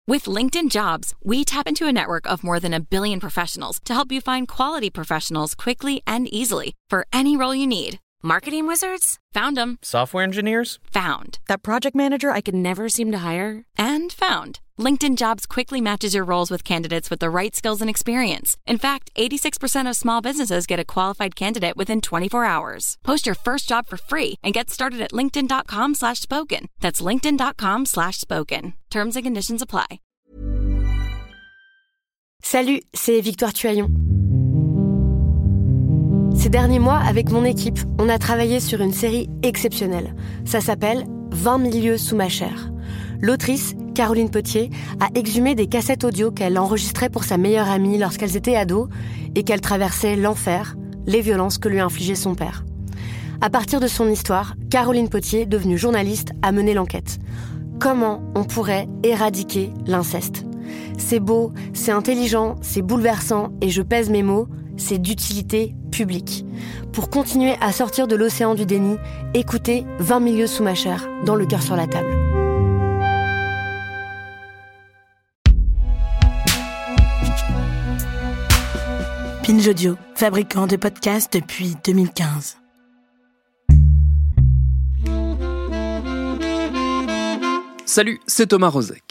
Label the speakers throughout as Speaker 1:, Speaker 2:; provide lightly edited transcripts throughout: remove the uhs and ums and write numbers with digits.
Speaker 1: With LinkedIn Jobs, we tap into a network of more than 1 billion professionals to help you find quality professionals quickly and easily for any role you need. Marketing wizards? Found them.
Speaker 2: Software engineers?
Speaker 1: Found. That project manager I could never seem to hire? And found. LinkedIn Jobs quickly matches your roles with candidates with the right skills and experience. In fact, 86% of small businesses get a qualified candidate within 24 hours. Post your first job for free and get started at linkedin.com/spoken. That's linkedin.com/spoken. Terms and conditions apply.
Speaker 3: Salut, c'est Victoire Tuaillon. Ces derniers mois, avec mon équipe, on a travaillé sur une série exceptionnelle. Ça s'appelle « 20 000 lieues sous ma chair ». L'autrice, Caroline Potier, a exhumé des cassettes audio qu'elle enregistrait pour sa meilleure amie lorsqu'elles étaient ados et qu'elle traversait l'enfer, les violences que lui infligeait son père. À partir de son histoire, Caroline Potier, devenue journaliste, a mené l'enquête. Comment on pourrait éradiquer l'inceste ? C'est beau, c'est intelligent, c'est bouleversant et je pèse mes mots, c'est d'utilité publique. Pour continuer à sortir de l'océan du déni, écoutez 20 000 lieues sous ma chair, dans Le cœur sur la table.
Speaker 4: Binge Audio, fabricant de podcasts depuis 2015.
Speaker 2: Salut, c'est Thomas Rozek.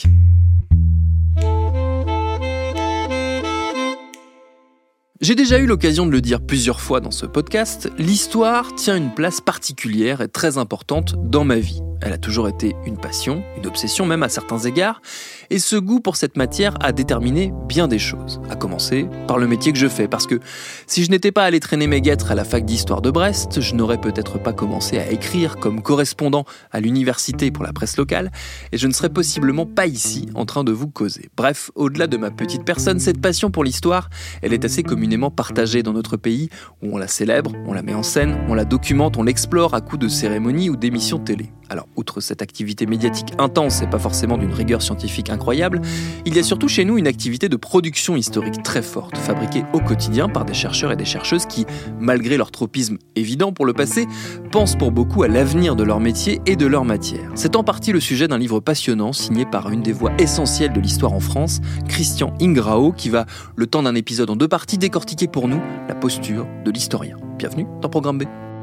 Speaker 2: J'ai déjà eu l'occasion de le dire plusieurs fois dans ce podcast, l'histoire tient une place particulière et très importante dans ma vie. Elle a toujours été une passion, une obsession même à certains égards, et ce goût pour cette matière a déterminé bien des choses, à commencer par le métier que je fais, parce que si je n'étais pas allé traîner mes guêtres à la fac d'histoire de Brest, je n'aurais peut-être pas commencé à écrire comme correspondant à l'université pour la presse locale, et je ne serais possiblement pas ici en train de vous causer. Bref, au-delà de ma petite personne, cette passion pour l'histoire, elle est assez communément partagée dans notre pays, où on la célèbre, on la met en scène, on la documente, on l'explore à coups de cérémonies ou d'émissions télé. Alors, outre cette activité médiatique intense et pas forcément d'une rigueur scientifique incroyable, il y a surtout chez nous une activité de production historique très forte, fabriquée au quotidien par des chercheurs et des chercheuses qui, malgré leur tropisme évident pour le passé, pensent pour beaucoup à l'avenir de leur métier et de leur matière. C'est en partie le sujet d'un livre passionnant signé par une des voix essentielles de l'histoire en France, Christian Ingrao, qui va, le temps d'un épisode en 2 parties, décortiquer pour nous la posture de l'historien. Bienvenue dans Programme B.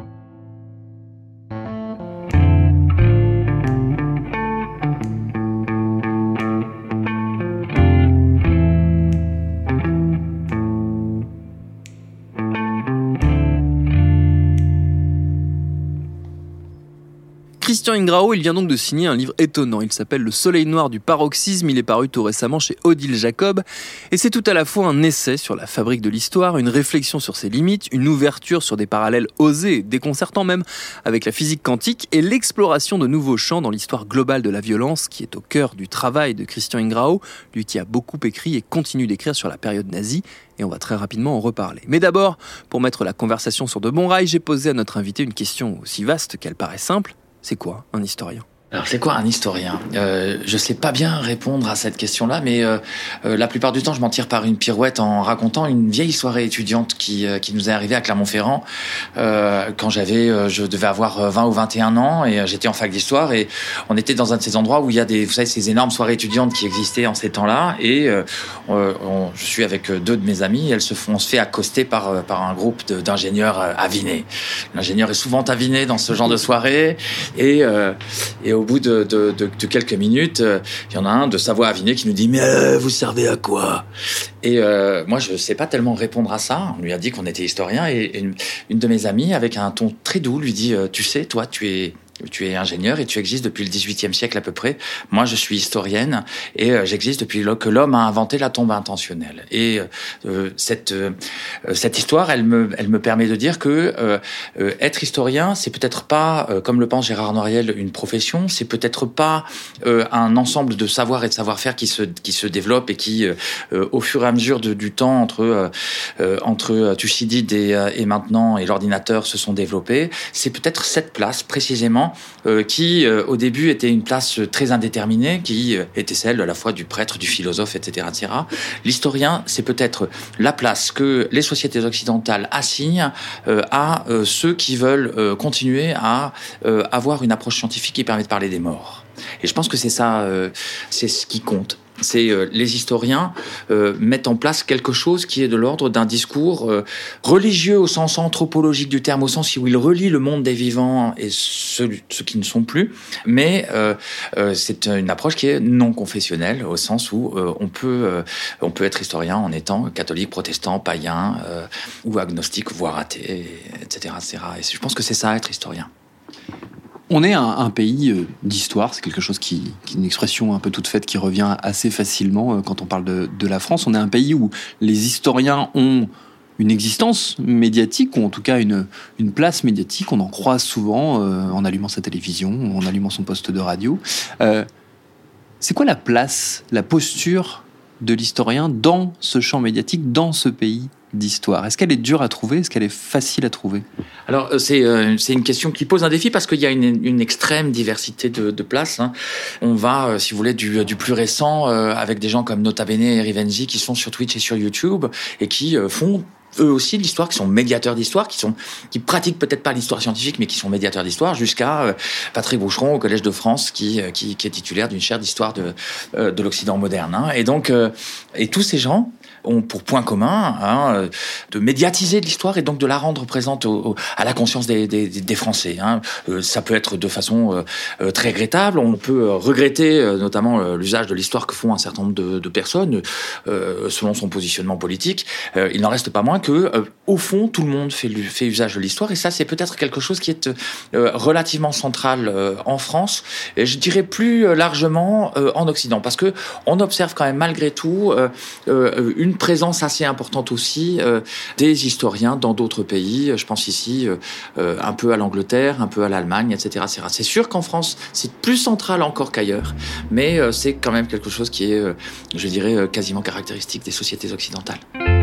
Speaker 2: Christian Ingrao, il vient donc de signer un livre étonnant. Il s'appelle Le Soleil noir du paroxysme. Il est paru tout récemment chez Odile Jacob. Et c'est tout à la fois un essai sur la fabrique de l'histoire, une réflexion sur ses limites, une ouverture sur des parallèles osés, déconcertants même, avec la physique quantique et l'exploration de nouveaux champs dans l'histoire globale de la violence qui est au cœur du travail de Christian Ingrao, lui qui a beaucoup écrit et continue d'écrire sur la période nazie. Et on va très rapidement en reparler. Mais d'abord, pour mettre la conversation sur de bons rails, j'ai posé à notre invité une question aussi vaste qu'elle paraît simple. C'est quoi un historien ?
Speaker 5: Alors, c'est quoi un historien ? Je sais pas bien répondre à cette question-là, mais la plupart du temps, je m'en tire par une pirouette en racontant une vieille soirée étudiante qui nous est arrivée à Clermont-Ferrand quand je devais avoir 20 ou 21 ans et j'étais en fac d'histoire et on était dans un de ces endroits où il y a vous savez, ces énormes soirées étudiantes qui existaient en ces temps-là et je suis avec 2 de mes amis et on se fait accoster par un groupe d'ingénieurs avinés. L'ingénieur est souvent aviné dans ce genre de soirée et au bout de quelques minutes, il y en a un de sa voix avinée qui nous dit « Mais vous servez à quoi ?» Et moi, je ne sais pas tellement répondre à ça. On lui a dit qu'on était historien et une de mes amies, avec un ton très doux, lui dit « Tu sais, toi, tu es ingénieur et tu existes depuis le XVIIIe siècle à peu près. Moi, je suis historienne et j'existe depuis que l'homme a inventé la tombe intentionnelle. » Et cette histoire, elle me permet de dire que être historien, c'est peut-être pas, comme le pense Gérard Noiriel, une profession. C'est peut-être pas un ensemble de savoir et de savoir-faire qui se développe et qui, au fur et à mesure du temps entre Thucydide et maintenant et l'ordinateur se sont développés. C'est peut-être cette place précisément qui, au début, était une place très indéterminée, qui était celle à la fois du prêtre, du philosophe, etc., etc. L'historien, c'est peut-être la place que les sociétés occidentales assignent à ceux qui veulent continuer à avoir une approche scientifique qui permet de parler des morts. Et je pense que c'est ça, c'est ce qui compte. c'est les historiens mettent en place quelque chose qui est de l'ordre d'un discours religieux au sens anthropologique du terme, au sens où il relie le monde des vivants et ceux qui ne sont plus, mais c'est une approche qui est non confessionnelle, au sens où on peut être historien en étant catholique, protestant, païen ou agnostique, voire athée, etc., etc. Et je pense que c'est ça, être historien.
Speaker 2: On est un pays d'histoire, c'est quelque chose qui est une expression un peu toute faite qui revient assez facilement quand on parle de la France. On est un pays où les historiens ont une existence médiatique, ou en tout cas une place médiatique. On en croise souvent en allumant sa télévision, ou en allumant son poste de radio. C'est quoi la place, la posture de l'historien dans ce champ médiatique, dans ce pays d'histoire? Est-ce qu'elle est dure à trouver? Est-ce qu'elle est facile à trouver?
Speaker 5: Alors, c'est une question qui pose un défi parce qu'il y a une extrême diversité de places. On va, si vous voulez, du plus récent avec des gens comme Nota Bene et Rivenzi qui sont sur Twitch et sur YouTube et qui font eux aussi de l'histoire, qui sont médiateurs d'histoire, qui pratiquent peut-être pas l'histoire scientifique, mais qui sont médiateurs d'histoire, jusqu'à Patrick Boucheron au Collège de France, qui est titulaire d'une chaire d'histoire de l'Occident moderne. Et donc, et tous ces gens ont pour point commun de médiatiser de l'histoire et donc de la rendre présente à la conscience des Français. Ça peut être de façon très regrettable. On peut regretter notamment l'usage de l'histoire que font un certain nombre de personnes selon son positionnement politique. Il n'en reste pas moins que, au fond, tout le monde fait usage de l'histoire, et ça, c'est peut-être quelque chose qui est relativement central en France, et je dirais plus largement en Occident, parce que on observe quand même malgré tout une présence assez importante aussi des historiens dans d'autres pays. Je pense ici un peu à l'Angleterre, un peu à l'Allemagne, etc., etc. C'est sûr qu'en France, c'est plus central encore qu'ailleurs, mais c'est quand même quelque chose qui est, je dirais, quasiment caractéristique des sociétés occidentales.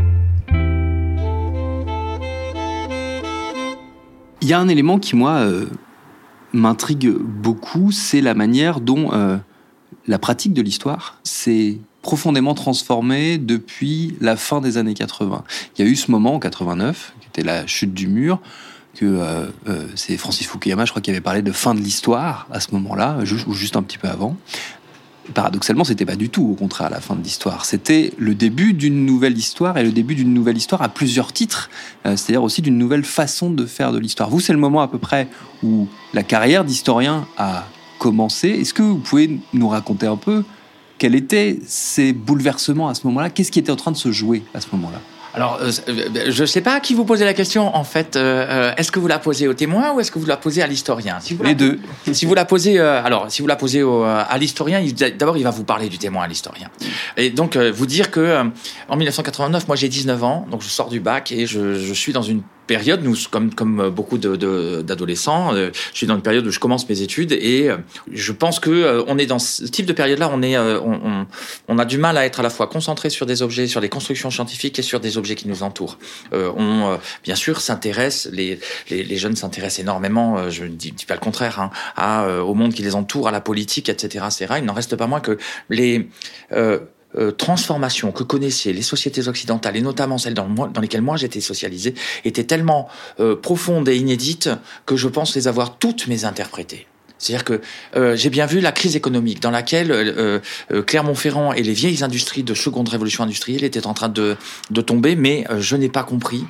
Speaker 2: Il y a un élément qui, moi, m'intrigue beaucoup, c'est la manière dont la pratique de l'histoire s'est profondément transformée depuis la fin des années 80. Il y a eu ce moment en 89, qui était la chute du mur, que c'est Francis Fukuyama, je crois, qui avait parlé de fin de l'histoire à ce moment-là, ou juste un petit peu avant. Paradoxalement, c'était pas du tout, au contraire, la fin de l'histoire. C'était le début d'une nouvelle histoire, et le début d'une nouvelle histoire à plusieurs titres, c'est-à-dire aussi d'une nouvelle façon de faire de l'histoire. Vous, c'est le moment à peu près où la carrière d'historien a commencé. Est-ce que vous pouvez nous raconter un peu quels étaient ces bouleversements à ce moment-là? Qu'est-ce qui était en train de se jouer à ce moment-là?
Speaker 5: Alors, je ne sais pas à qui vous posez la question, en fait. Est-ce que vous la posez au témoin ou est-ce que vous la posez à l'historien?
Speaker 2: Les deux.
Speaker 5: Si vous la posez, si vous la posez à l'historien, d'abord, il va vous parler du témoin à l'historien. Et donc, vous dire que en 1989, moi, j'ai 19 ans, donc je sors du bac et je suis dans une période, nous, comme beaucoup d'adolescents, je suis dans une période où je commence mes études et je pense que on est dans ce type de période-là, on a du mal à être à la fois concentré sur des objets, sur des constructions scientifiques et sur des objets qui nous entourent. Bien sûr, les jeunes s'intéressent énormément, je ne dis pas le contraire, au monde qui les entoure, à la politique, etc., etc. Il n'en reste pas moins que les transformations que connaissaient les sociétés occidentales, et notamment celles dans lesquelles moi j'étais socialisé, étaient tellement profondes et inédites que je pense les avoir toutes interprétées. C'est-à-dire que j'ai bien vu la crise économique dans laquelle Clermont-Ferrand et les vieilles industries de seconde révolution industrielle étaient en train de tomber, mais je n'ai pas compris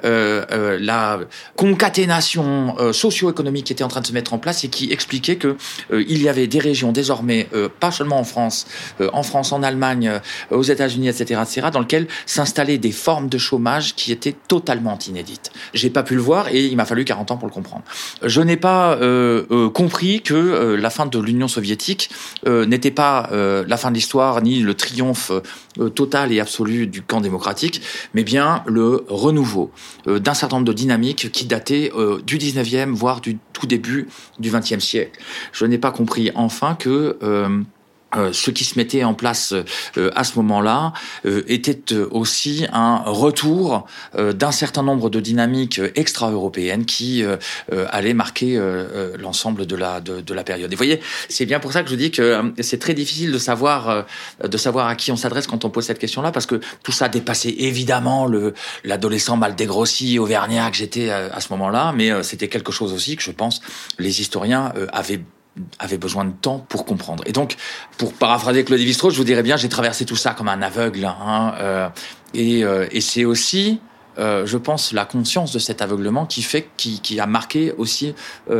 Speaker 5: la concaténation socio-économique qui était en train de se mettre en place et qui expliquait que il y avait des régions désormais, pas seulement en France, en Allemagne, aux États-Unis, etc., dans lesquelles s'installaient des formes de chômage qui étaient totalement inédites. J'ai pas pu le voir et il m'a fallu 40 ans pour le comprendre. Je n'ai pas compris que la fin de l'Union soviétique n'était pas la fin de l'histoire ni le triomphe total et absolu du camp démocratique, mais bien le renouveau d'un certain nombre de dynamiques qui dataient du 19e, voire du tout début du 20e siècle. Je n'ai pas compris enfin que ce qui se mettait en place à ce moment-là était aussi un retour d'un certain nombre de dynamiques extra-européennes qui allaient marquer l'ensemble de la période. Et vous voyez, c'est bien pour ça que je dis que c'est très difficile de savoir à qui on s'adresse quand on pose cette question-là, parce que tout ça dépassait évidemment l'adolescent mal dégrossi auvergnat que j'étais à ce moment-là, mais c'était quelque chose aussi que je pense les historiens avaient avait besoin de temps pour comprendre. Et donc, pour paraphraser Claude Lévi-Strauss, je vous dirais bien, j'ai traversé tout ça comme un aveugle. Et c'est aussi, je pense, la conscience de cet aveuglement qui a marqué aussi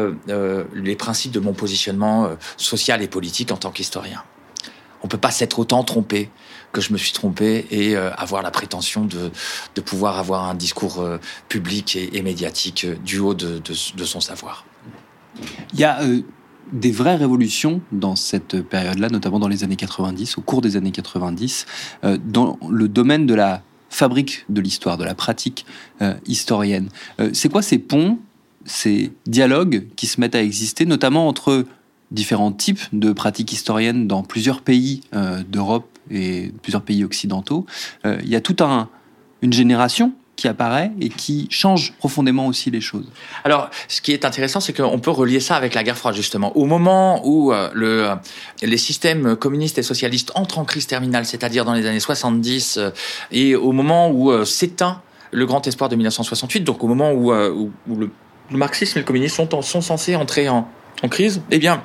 Speaker 5: les principes de mon positionnement social et politique en tant qu'historien. On peut pas s'être autant trompé que je me suis trompé et avoir la prétention de pouvoir avoir un discours public et médiatique du haut de son savoir.
Speaker 2: Il y a des vraies révolutions dans cette période-là, notamment dans les années 90, au cours des années 90, dans le domaine de la fabrique de l'histoire, de la pratique historienne. C'est quoi ces ponts, ces dialogues qui se mettent à exister, notamment entre différents types de pratiques historiennes dans plusieurs pays d'Europe et plusieurs pays occidentaux? Il y a toute une génération qui apparaît et qui change profondément aussi les choses.
Speaker 5: Alors, ce qui est intéressant, c'est qu'on peut relier ça avec la guerre froide, justement. Au moment où les systèmes communistes et socialistes entrent en crise terminale, c'est-à-dire dans les années 70, et au moment où s'éteint le grand espoir de 1968, donc au moment où le marxisme et le communisme sont censés entrer en crise, eh bien,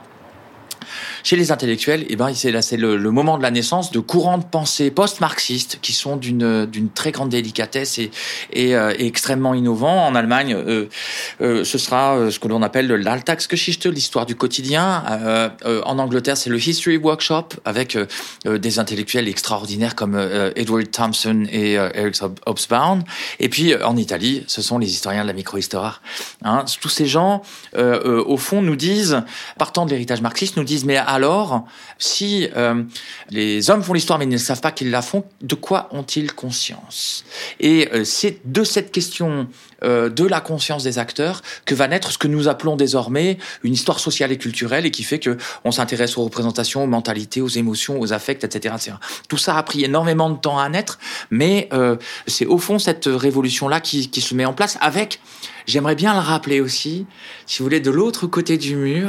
Speaker 5: chez les intellectuels, c'est le moment de la naissance de courants de pensée post-marxistes qui sont d'une très grande délicatesse et extrêmement innovants. En Allemagne, ce sera ce que l'on appelle l'Alltagsgeschichte, l'histoire du quotidien. En Angleterre, c'est le History Workshop avec des intellectuels extraordinaires comme Edward Thompson et Eric Hobsbawm. Et puis en Italie, ce sont les historiens de la microhistoire. Tous ces gens, au fond, nous disent, partant de l'héritage marxiste, nous disent mais alors, si les hommes font l'histoire mais ils ne savent pas qu'ils la font, de quoi ont-ils conscience? Et c'est de cette question de la conscience des acteurs que va naître ce que nous appelons désormais une histoire sociale et culturelle et qui fait que on s'intéresse aux représentations, aux mentalités, aux émotions, aux affects, etc., etc. Tout ça a pris énormément de temps à naître, mais c'est au fond cette révolution-là qui se met en place avec, j'aimerais bien le rappeler aussi, si vous voulez, de l'autre côté du mur,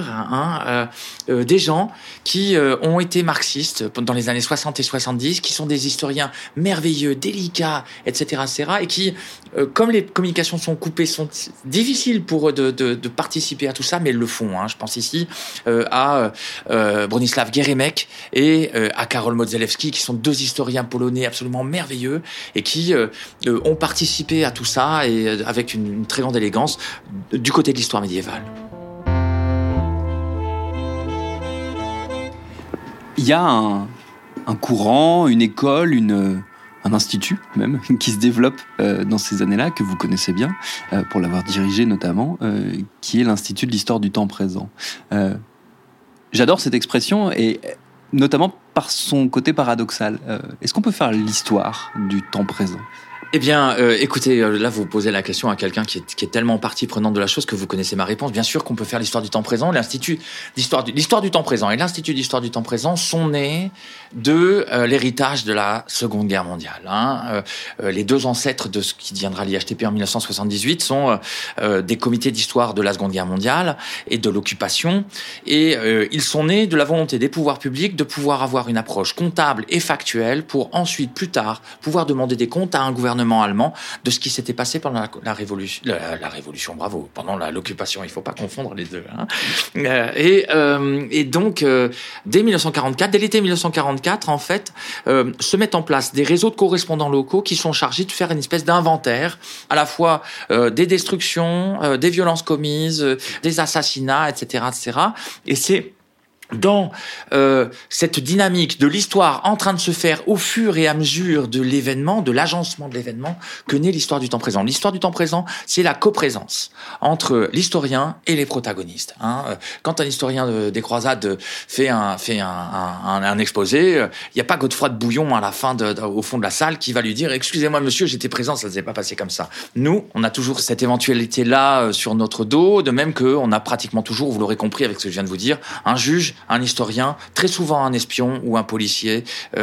Speaker 5: des gens qui ont été marxistes dans les années 60 et 70, qui sont des historiens merveilleux, délicats, etc., etc., et qui, comme les communications sont coupées, sont difficiles pour eux de participer à tout ça, mais ils le font. Je pense ici à Bronisław Geremek et à Karol Modzelewski, qui sont deux historiens polonais absolument merveilleux et qui ont participé à tout ça et avec une très grande élégance du côté de l'histoire médiévale.
Speaker 2: Il y a un courant, une école, un institut même, qui se développe dans ces années-là, que vous connaissez bien, pour l'avoir dirigé notamment, qui est l'Institut de l'histoire du temps présent. J'adore cette expression, et notamment par son côté paradoxal. Est-ce qu'on peut faire l'histoire du temps présent ?
Speaker 5: Eh bien, écoutez, là, vous posez la question à quelqu'un qui est tellement partie prenante de la chose que vous connaissez ma réponse. Bien sûr qu'on peut faire l'histoire du temps présent. L'Institut l'histoire du temps présent et l'Institut d'histoire du temps présent sont nés de l'héritage de la Seconde Guerre mondiale. Les deux ancêtres de ce qui deviendra l'IHTP en 1978 sont des comités d'histoire de la Seconde Guerre mondiale et de l'occupation. Et ils sont nés de la volonté des pouvoirs publics de pouvoir avoir une approche comptable et factuelle pour ensuite, plus tard, pouvoir demander des comptes à un gouvernement allemand de ce qui s'était passé pendant la révolution, bravo, pendant l'occupation, il faut pas confondre les deux. Et donc, dès 1944, dès l'été 1944, en fait, se mettent en place des réseaux de correspondants locaux qui sont chargés de faire une espèce d'inventaire, à la fois des destructions, des violences commises, des assassinats, etc., etc. Et c'est dans cette dynamique de l'histoire en train de se faire au fur et à mesure de l'événement, de l'agencement de l'événement, que naît l'histoire du temps présent. L'histoire du temps présent, c'est la coprésence entre l'historien et les protagonistes. Quand un historien des croisades fait un exposé, il n'y a pas Godefroy de Bouillon à la fin au fond de la salle qui va lui dire « Excusez-moi monsieur, j'étais présent, ça ne s'est pas passé comme ça ». Nous, on a toujours cette éventualité-là sur notre dos, de même qu'on a pratiquement toujours, vous l'aurez compris avec ce que je viens de vous dire, un juge juge, un historien, très souvent un espion ou un policier,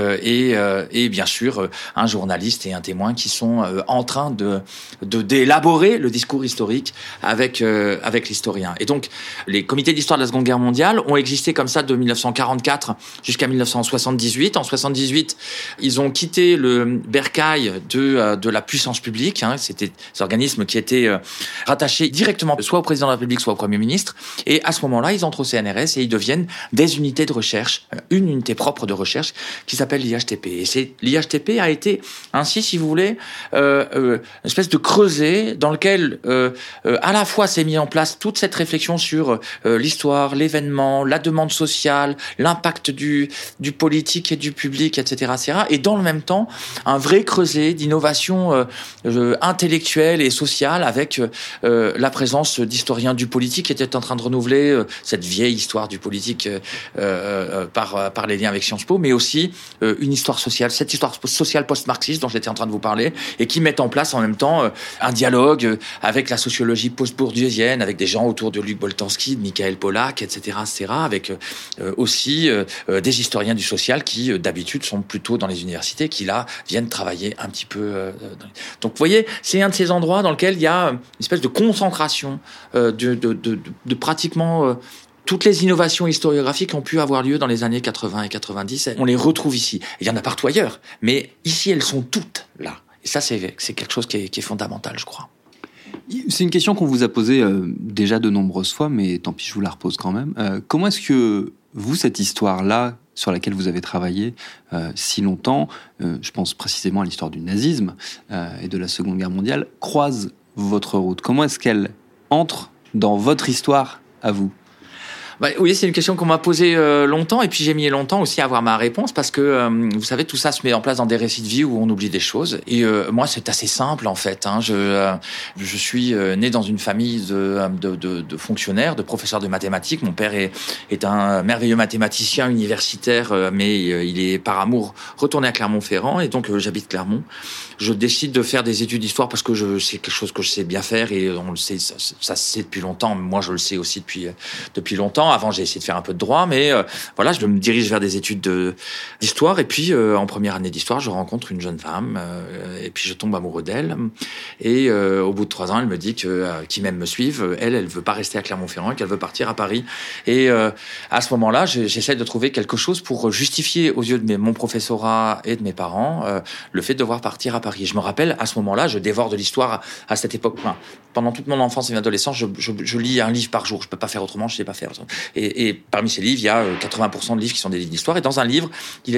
Speaker 5: et bien sûr un journaliste et un témoin qui sont en train d'élaborer le discours historique avec l'historien. Et donc, les comités d'histoire de la Seconde Guerre mondiale ont existé comme ça de 1944 jusqu'à 1978. En 78, ils ont quitté le bercail de la puissance publique. C'était des organismes qui étaient rattachés directement soit au président de la République, soit au Premier ministre. Et à ce moment-là, ils entrent au CNRS et ils deviennent des unités de recherche, une unité propre de recherche qui s'appelle l'IHTP. Et l'IHTP a été ainsi, si vous voulez, une espèce de creuset dans lequel à la fois s'est mis en place toute cette réflexion sur l'histoire, l'événement, la demande sociale, l'impact du politique et du public, etc., etc. Et dans le même temps, un vrai creuset d'innovation intellectuelle et sociale avec la présence d'historiens du politique qui étaient en train de renouveler cette vieille histoire du politique par les liens avec Sciences Po, mais aussi une histoire sociale, cette histoire sociale post-marxiste dont j'étais en train de vous parler, et qui met en place en même temps un dialogue avec la sociologie post-bourdieusienne, avec des gens autour de Luc Boltanski, de Michael Pollack, etc., avec aussi des historiens du social qui, d'habitude, sont plutôt dans les universités, qui là viennent travailler un petit peu. Donc, vous voyez, c'est un de ces endroits dans lequel il y a une espèce de concentration de pratiquement toutes les innovations historiographiques ont pu avoir lieu dans les années 80 et 90. On les retrouve ici. Il y en a partout ailleurs, mais ici, elles sont toutes là. Et ça, c'est quelque chose qui est fondamental, je crois.
Speaker 2: C'est une question qu'on vous a posée déjà de nombreuses fois, mais tant pis, je vous la repose quand même. Comment est-ce que vous, cette histoire-là, sur laquelle vous avez travaillé si longtemps, je pense précisément à l'histoire du nazisme et de la Seconde Guerre mondiale, croise votre route? Comment est-ce qu'elle entre dans votre histoire à vous?
Speaker 5: Oui, c'est une question qu'on m'a posée longtemps, et puis j'ai mis longtemps aussi à avoir ma réponse, parce que, vous savez, tout ça se met en place dans des récits de vie où on oublie des choses. Et moi, c'est assez simple, en fait. Je suis né dans une famille de fonctionnaires, de professeurs de mathématiques. Mon père est un merveilleux mathématicien universitaire, mais il est par amour retourné à Clermont-Ferrand, et donc j'habite Clermont. Je décide de faire des études d'histoire parce que c'est quelque chose que je sais bien faire, et on le sait, ça se sait depuis longtemps. Moi, je le sais aussi depuis longtemps. Avant, j'ai essayé de faire un peu de droit, mais voilà, je me dirige vers des études d'histoire. Et puis, en première année d'histoire, je rencontre une jeune femme, et puis je tombe amoureux d'elle. Et au bout de 3 ans, elle me dit qu'il m'aime me suivre. Elle veut pas rester à Clermont-Ferrand, qu'elle veut partir à Paris. Et à ce moment-là, j'essaie de trouver quelque chose pour justifier aux yeux de mon professorat et de mes parents le fait de devoir partir à Paris. Je me rappelle, à ce moment-là, je dévore de l'histoire à cette époque. Enfin, pendant toute mon enfance et mon adolescence, je lis un livre par jour. Je peux pas faire autrement, je sais pas faire. Et parmi ces livres, il y a 80% de livres qui sont des livres d'histoire. Et dans un livre, il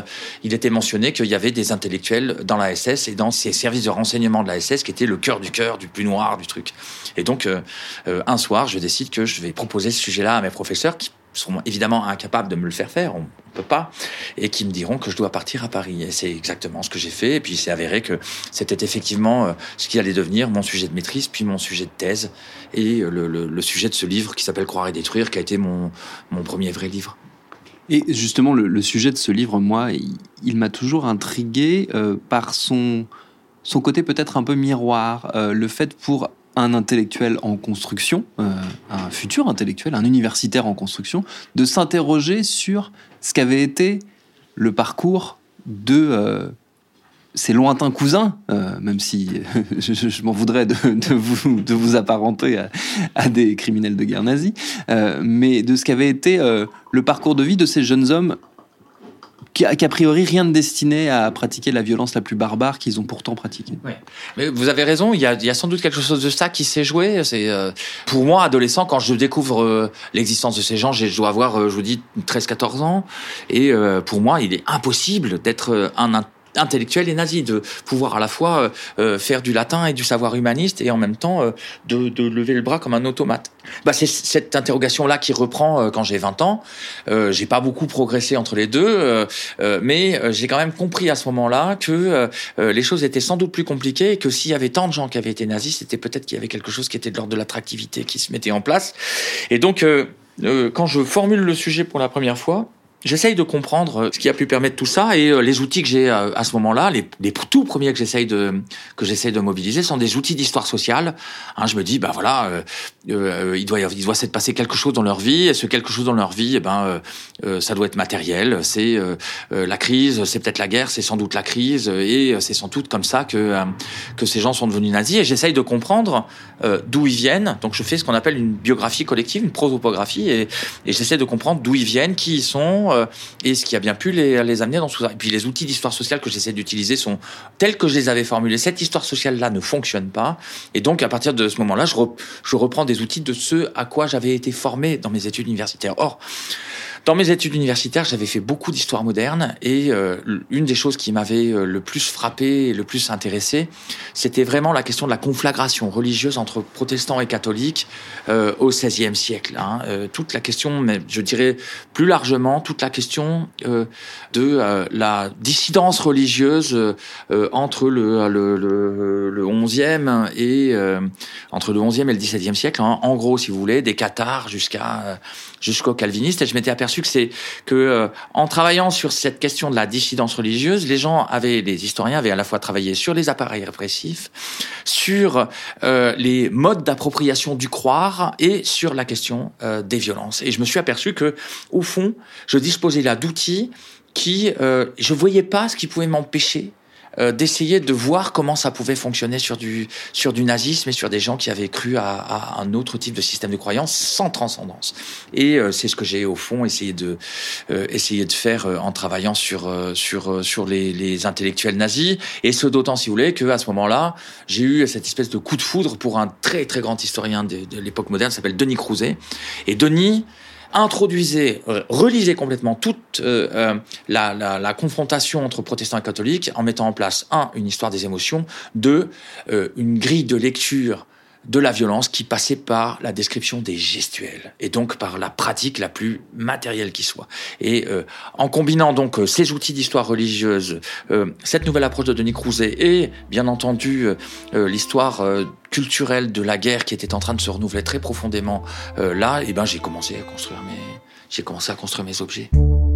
Speaker 5: était mentionné qu'il y avait des intellectuels dans la SS et dans ces services de renseignement de la SS qui étaient le cœur, du plus noir du truc. Et donc, un soir, je décide que je vais proposer ce sujet-là à mes professeurs qui seront évidemment incapables de me le faire faire, on peut pas, et qui me diront que je dois partir à Paris. Et c'est exactement ce que j'ai fait, et puis il s'est avéré que c'était effectivement ce qui allait devenir mon sujet de maîtrise, puis mon sujet de thèse, et le sujet de ce livre qui s'appelle Croire et détruire, qui a été mon premier vrai livre.
Speaker 2: Et justement, le sujet de ce livre, moi, il m'a toujours intrigué par son côté peut-être un peu miroir, le fait pour un intellectuel en construction, un futur intellectuel, un universitaire en construction, de s'interroger sur ce qu'avait été le parcours de ses lointains cousins, même si je m'en voudrais de vous apparenter à des criminels de guerre nazis, mais de ce qu'avait été le parcours de vie de ces jeunes hommes qu'a priori rien de destiné à pratiquer la violence la plus barbare qu'ils ont pourtant pratiquée.
Speaker 5: Oui. Mais vous avez raison, il y a sans doute quelque chose de ça qui s'est joué. C'est pour moi, adolescent, quand je découvre l'existence de ces gens, je dois avoir, je vous dis, 13-14 ans. Et pour moi, il est impossible d'être un intellectuel et nazi, de pouvoir à la fois faire du latin et du savoir humaniste et en même temps de lever le bras comme un automate. C'est cette interrogation-là qui reprend quand j'ai 20 ans. J'ai pas beaucoup progressé entre les deux, mais j'ai quand même compris à ce moment-là que les choses étaient sans doute plus compliquées et que s'il y avait tant de gens qui avaient été nazis, c'était peut-être qu'il y avait quelque chose qui était de l'ordre de l'attractivité qui se mettait en place. Et donc, quand je formule le sujet pour la première fois, j'essaye de comprendre ce qui a pu permettre tout ça, et les outils que j'ai à ce moment-là, les tout premiers que j'essaye de mobiliser sont des outils d'histoire sociale. Je me dis, il doit s'être passé quelque chose dans leur vie, et ce quelque chose dans leur vie, ça doit être matériel. C'est la crise, c'est peut-être la guerre, c'est sans doute la crise, et c'est sans doute comme ça que ces gens sont devenus nazis. Et j'essaye de comprendre d'où ils viennent. Donc je fais ce qu'on appelle une biographie collective, une prosopographie, et j'essaie de comprendre d'où ils viennent, qui ils sont, et ce qui a bien pu les amener dans tout ça. Et puis les outils d'histoire sociale que j'essaie d'utiliser sont tels que je les avais formulés. Cette histoire sociale-là ne fonctionne pas, et donc à partir de ce moment-là, je reprends des outils de ce à quoi j'avais été formé dans mes études universitaires. Or, dans mes études universitaires, j'avais fait beaucoup d'histoire moderne, et une des choses qui m'avait le plus frappé et le plus intéressé, c'était vraiment la question de la conflagration religieuse entre protestants et catholiques au XVIe siècle. Toute la question, mais je dirais plus largement, toute la question de la dissidence religieuse entre le 11e et entre le 11e et le 17e siècle. En gros, si vous voulez, des cathares jusqu'aux calvinistes. Et je m'étais aperçu en travaillant sur cette question de la dissidence religieuse, les historiens avaient à la fois travaillé sur les appareils répressifs, sur les modes d'appropriation du croire, et sur la question des violences. Et je me suis aperçu que, au fond, je disposais là d'outils je voyais pas ce qui pouvait m'empêcher d'essayer de voir comment ça pouvait fonctionner sur du nazisme et sur des gens qui avaient cru à un autre type de système de croyance sans transcendance. Et c'est ce que j'ai au fond essayé de faire en travaillant sur les intellectuels nazis, et ce d'autant, si vous voulez, que à ce moment-là, j'ai eu cette espèce de coup de foudre pour un très très grand historien de l'époque moderne, qui s'appelle Denis Crouzet. Et Denis relisait complètement toute la confrontation entre protestants et catholiques, en mettant en place, une histoire des émotions, une grille de lecture de la violence qui passait par la description des gestuels, et donc par la pratique la plus matérielle qui soit. Et en combinant donc ces outils d'histoire religieuse, cette nouvelle approche de Denis Crouzet, et bien entendu l'histoire culturelle de la guerre qui était en train de se renouveler très profondément j'ai commencé à construire mes objets.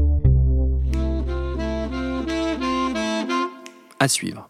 Speaker 2: À suivre.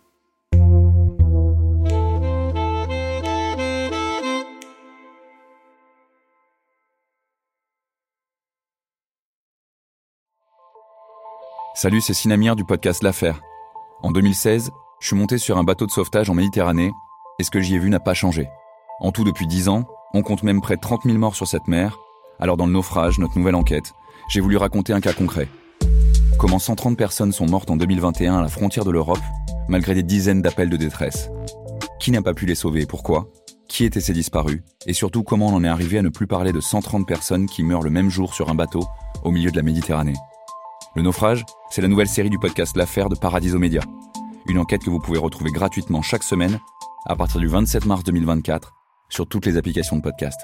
Speaker 6: Salut, c'est Sinamir du podcast L'Affaire. En 2016, je suis monté sur un bateau de sauvetage en Méditerranée, et ce que j'y ai vu n'a pas changé. En tout, depuis 10 ans, on compte même près de 30 000 morts sur cette mer. Alors dans le naufrage, notre nouvelle enquête, j'ai voulu raconter un cas concret. Comment 130 personnes sont mortes en 2021 à la frontière de l'Europe, malgré des dizaines d'appels de détresse. Qui n'a pas pu les sauver et pourquoi ? Qui étaient ces disparus ? Et surtout, comment on en est arrivé à ne plus parler de 130 personnes qui meurent le même jour sur un bateau au milieu de la Méditerranée ? Le naufrage, c'est la nouvelle série du podcast L'Affaire de Paradiso Media. Une enquête que vous pouvez retrouver gratuitement chaque semaine à partir du 27 mars 2024 sur toutes les applications de podcast.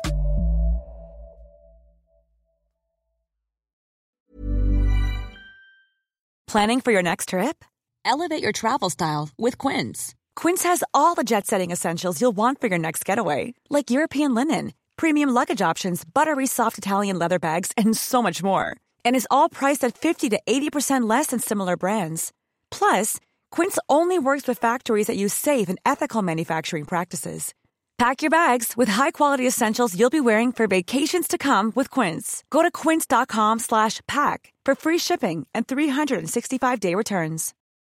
Speaker 7: Planning for your next trip? Elevate your travel style with Quince. Quince has all the jet-setting essentials you'll want for your next getaway, like European linen, premium luggage options, buttery soft Italian leather bags, and so much more. And is all priced at 50 to 80% less than similar brands. Plus, Quince only works with factories that use safe and ethical manufacturing practices. Pack your bags with high-quality essentials you'll be wearing for vacations to come with Quince. Go to quince.com/pack for free shipping and 365-day returns.